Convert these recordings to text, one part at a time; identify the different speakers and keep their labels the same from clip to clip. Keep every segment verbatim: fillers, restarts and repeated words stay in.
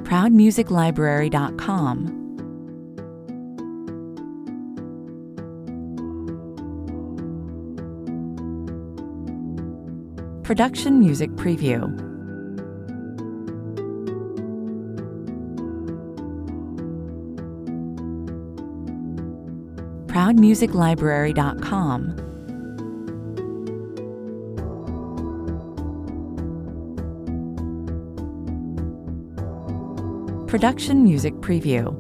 Speaker 1: proud music library dot com. Production Music Preview. proud music library dot com. Production Music Preview.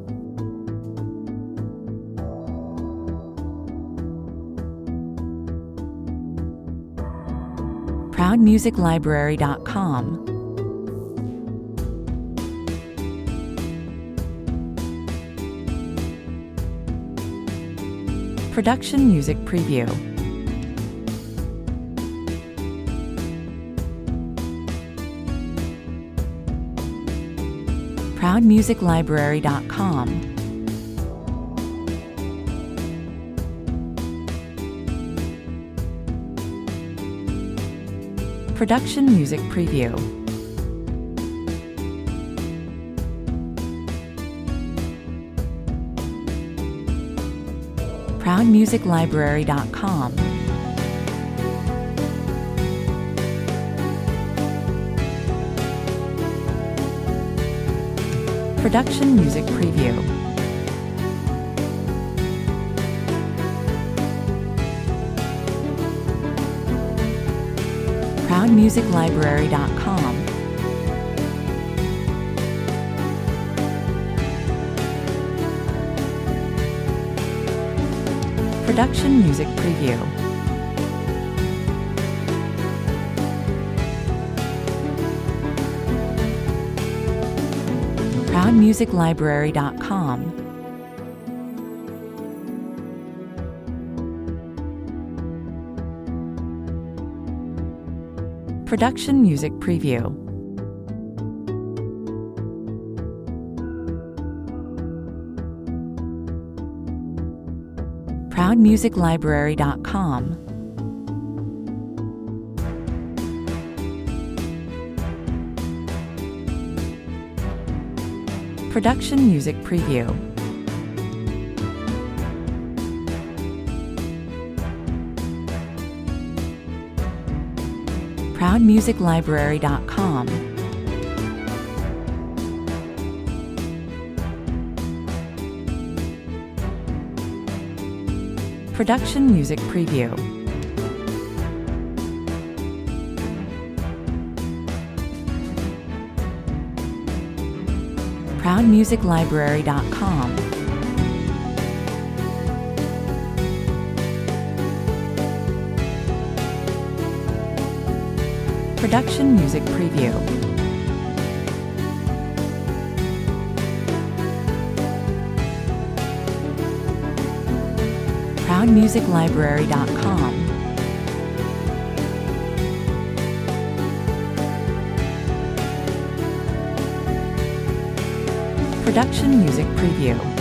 Speaker 1: proud music library dot com. Production Music Preview. proud music library dot com. Production Music Preview. proud music library dot com. Production Music Preview. proud music library dot com. Production Music Preview. proud music library dot com. Production Music Preview. proud music library dot com. Production Music Preview. proud music library dot com. Production Music Preview. proud music library dot com. Production Music Preview. proud music library dot com. Production Music Preview.